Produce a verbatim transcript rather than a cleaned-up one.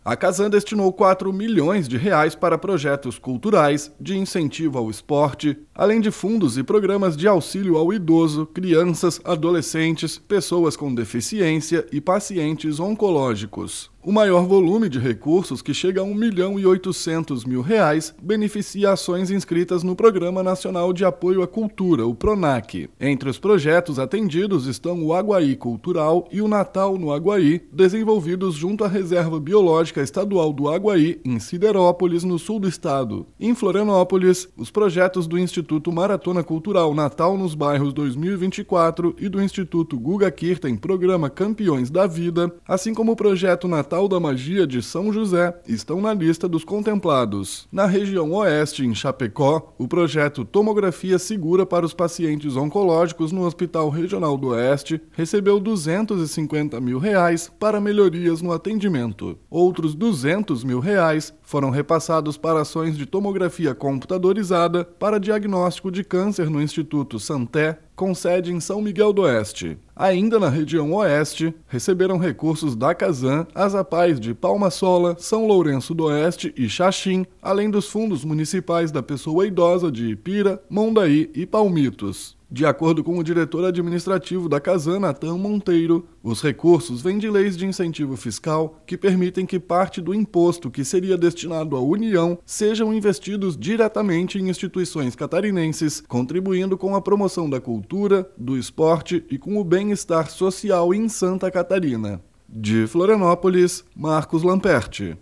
A Casan destinou quatro milhões de reais para projetos culturais, de incentivo ao esporte, além de fundos e programas de auxílio ao idoso, crianças, adolescentes, pessoas com deficiência e pacientes oncológicos. O maior volume de recursos, que chega a um milhão e oitocentos mil reais, beneficia ações inscritas no Programa Nacional de Apoio à Cultura, o PRONAC. Entre os projetos atendidos estão o Aguaí Cultural e o Natal no Aguaí, desenvolvidos junto à Reserva Biológica Estadual do Aguaí, em Siderópolis, no sul do estado. Em Florianópolis, os projetos do Instituto Maratona Cultural Natal nos Bairros dois mil e vinte e quatro e do Instituto Guga Kirten Programa Campeões da Vida, assim como o projeto Natal da Magia de São José, estão na lista dos contemplados. Na região oeste, em Chapecó, o projeto Tomografia Segura para os Pacientes Oncológicos no Hospital Regional do Oeste recebeu duzentos e cinquenta mil reais para melhorias no atendimento. Outros duzentos mil reais foram repassados para ações de tomografia computadorizada para diagnóstico de câncer no Instituto Santé, com sede em São Miguel do Oeste. Ainda na região oeste, receberam recursos da Casan as A P As de Palma Sola, São Lourenço do Oeste e Xaxim, além dos fundos municipais da pessoa idosa de Ipira, Mondaí e Palmitos. De acordo com o diretor administrativo da Casan, Natan Monteiro, os recursos vêm de leis de incentivo fiscal que permitem que parte do imposto que seria destinado à União sejam investidos diretamente em instituições catarinenses, contribuindo com a promoção da cultura, do esporte e com o bem-estar social em Santa Catarina. De Florianópolis, Marcos Lamperti.